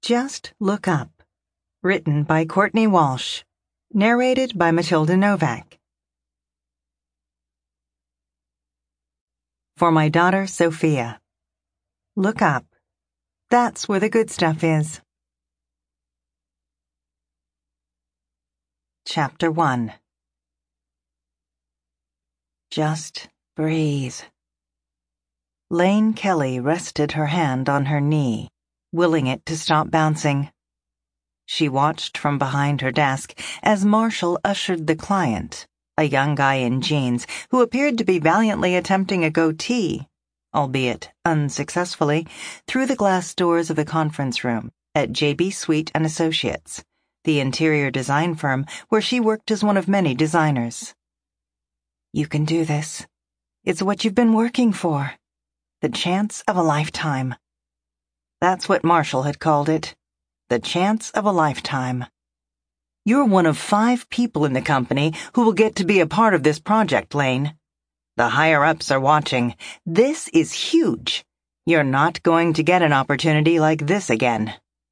Just Look Up. Written by Courtney Walsh. Narrated by Matilda Novak. For my daughter, Sophia. Look up. That's where the good stuff is. Chapter 1. Just breathe. Lane Kelly rested her hand on her knee, willing it to stop bouncing. She watched from behind her desk as Marshall ushered the client, a young guy in jeans who appeared to be valiantly attempting a goatee, albeit unsuccessfully, through the glass doors of the conference room at J.B. Sweet and Associates, the interior design firm where she worked as one of many designers. You can do this. It's what you've been working for. The chance of a lifetime. That's what Marshall had called it. The chance of a lifetime. You're one of 5 people in the company who will get to be a part of this project, Lane. The higher-ups are watching. This is huge. You're not going to get an opportunity like this again.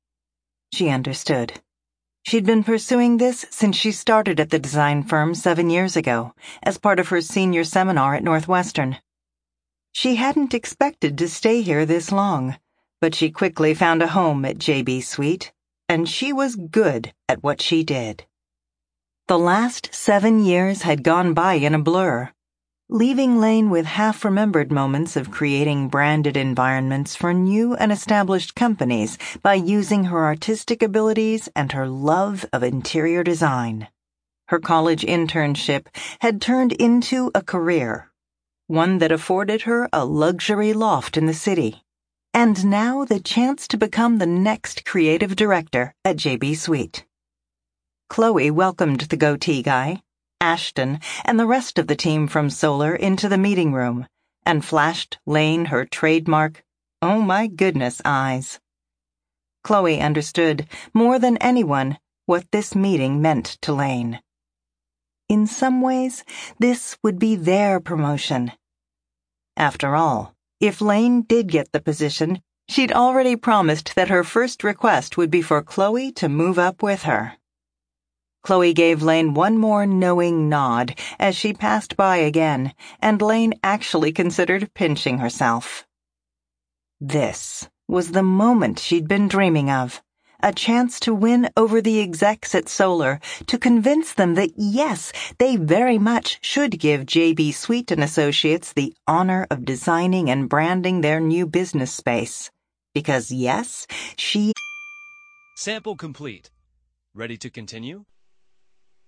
She understood. She'd been pursuing this since she started at the design firm 7 years ago, as part of her senior seminar at Northwestern. She hadn't expected to stay here this long, but she quickly found a home at J.B. Sweet, and she was good at what she did. The last 7 years had gone by in a blur, leaving Lane with half-remembered moments of creating branded environments for new and established companies by using her artistic abilities and her love of interior design. Her college internship had turned into a career, one that afforded her a luxury loft in the city, and now the chance to become the next creative director at J.B. Sweet. Chloe welcomed the goatee guy, Ashton, and the rest of the team from Solar into the meeting room and flashed Lane her trademark, "Oh my goodness" eyes. Chloe understood, more than anyone, what this meeting meant to Lane. In some ways, this would be their promotion. After all, if Lane did get the position, she'd already promised that her first request would be for Chloe to move up with her. Chloe gave Lane one more knowing nod as she passed by again, and Lane actually considered pinching herself. This was the moment she'd been dreaming of. A chance to win over the execs at Solar, to convince them that yes, they very much should give J.B. Sweet and Associates the honor of designing and branding their new business space. Because yes, Sample complete. Ready to continue?